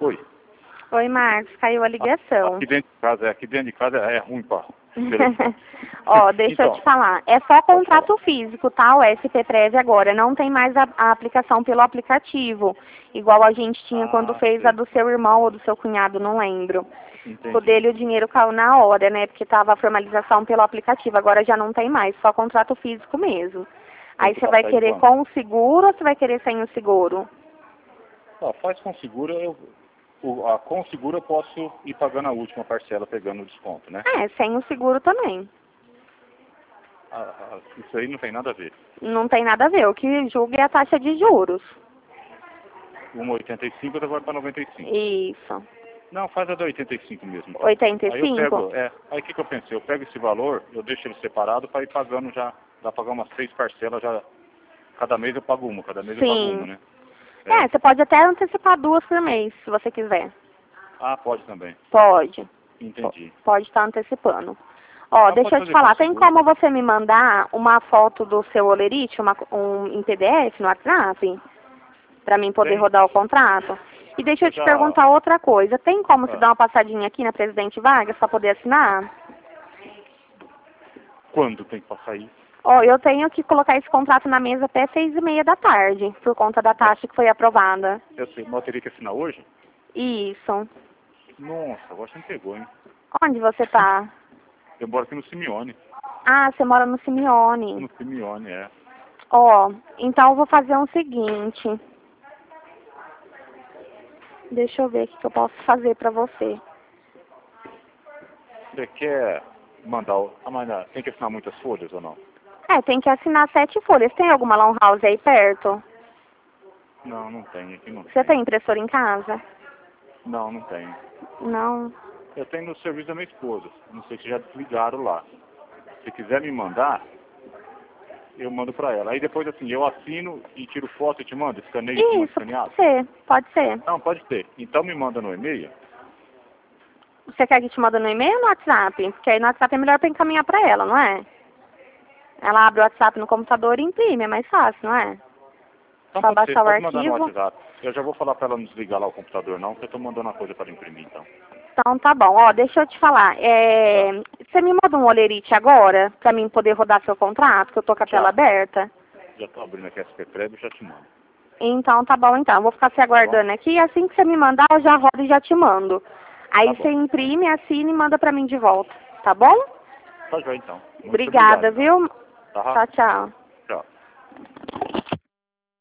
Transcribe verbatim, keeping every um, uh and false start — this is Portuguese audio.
Oi. Oi, Marcos, caiu a ligação. Aqui dentro de casa, é, aqui dentro de casa é ruim, pá. Ó, deixa então, eu te falar. É só contrato físico, tá? O S P Prev agora. Não tem mais a, a aplicação pelo aplicativo. Igual a gente tinha ah, quando fez sei. a do seu irmão ou do seu cunhado, não lembro. Entendi. O dele o dinheiro caiu na hora, né? Porque tava a formalização pelo aplicativo. Agora já não tem mais, só contrato físico mesmo. Tem Aí que você vai passar querer igual. com o seguro ou você vai querer sem o seguro? Ah, faz com seguro, eu, o, a, com seguro eu posso ir pagando a última parcela, pegando o desconto, né? É, sem o seguro também. Ah, ah, isso aí não tem nada a ver. Não tem nada a ver. O que julga é a taxa de juros. uma vírgula oitenta e cinco agora para noventa e cinco. Isso. Não, faz a da oitenta e cinco mesmo. Então. oitenta e Aí eu cinco? pego, é, aí o que, que eu pensei? Eu pego esse valor, eu deixo ele separado para ir pagando já, dá pra pagar umas seis parcelas já, cada mês eu pago uma, cada mês eu pago uma, Sim. né? É. é, você pode até antecipar duas por mês, se você quiser. Ah, pode também. Pode. Entendi. P pode estar antecipando. Ó, Então, deixa eu te falar, tem como você me mandar uma foto do seu olerite, uma, um, em P D F no WhatsApp? Pra mim poder Tem. rodar o contrato? E deixa eu, Eu te já... perguntar outra coisa. Tem como Ah. se dar uma passadinha aqui na Presidente Vargas pra poder assinar? Quando tem que passar isso? Ó, eu tenho que colocar esse contrato na mesa até seis e meia da tarde, por conta da taxa que foi aprovada. Eu sei, mas eu teria que assinar hoje? Isso. Nossa, agora você me pegou, hein? Onde você tá? Eu moro aqui no Simeone. Ah, você mora no Simeone. No Simeone, é. Ó, então eu vou fazer o seguinte. Deixa eu ver o que eu posso fazer pra você. Você quer mandar o... Ah, mas não, tem que assinar muitas folhas ou não? É, tem que assinar sete folhas. Tem alguma lan house aí perto? Não, não tem, aqui não Você tem. tem impressora em casa? Não, não tem. Não. Eu tenho no serviço da minha esposa. Não sei se já desligaram lá. Se quiser me mandar, eu mando pra ela. Aí depois assim, eu assino e tiro foto e te mando, escaneio e te mando Isso, escaneado? pode ser, pode ser. Não, pode ter. Então me manda no e-mail. Você quer que te manda no e-mail ou no WhatsApp? Porque aí no WhatsApp é melhor pra encaminhar pra ela, não é? Ela abre o WhatsApp no computador e imprime, é mais fácil, não é? Então Só pode ser, baixar o pode mandar no arquivo. WhatsApp. Eu já vou falar pra ela não desligar lá o computador não, porque eu tô mandando uma coisa para imprimir então. Então tá bom. Ó, deixa eu te falar. É... Você me manda um olerite agora, pra mim poder rodar seu contrato, que eu tô com a tela Já. aberta? Já tô abrindo aqui a S P Prev e já te mando. Então tá bom, então. Eu vou ficar se aguardando Tá aqui e assim que você me mandar, eu já rodo e já te mando. Aí Tá você bom. imprime, assina e manda pra mim de volta. Tá bom? Tá já então. Muito Obrigada, obrigado, então. viu? Tá. Tchau, tchau. Tchau.